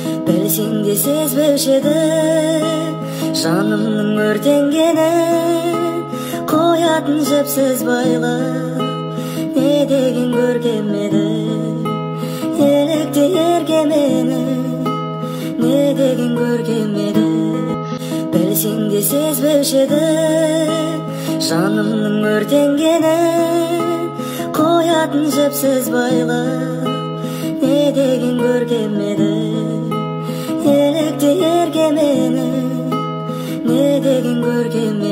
Білсең де сезбеуші едің жанымның өртенгенін, қоятын жіпсіз байлап не деген көркем еді еліктер мені, не деген көркем еді. Білсең де сезбеуші едің жанымның өртенгенін, қоятын жіпсіз байлап не деген көркем еді еліктер мені, не деген көркем еді.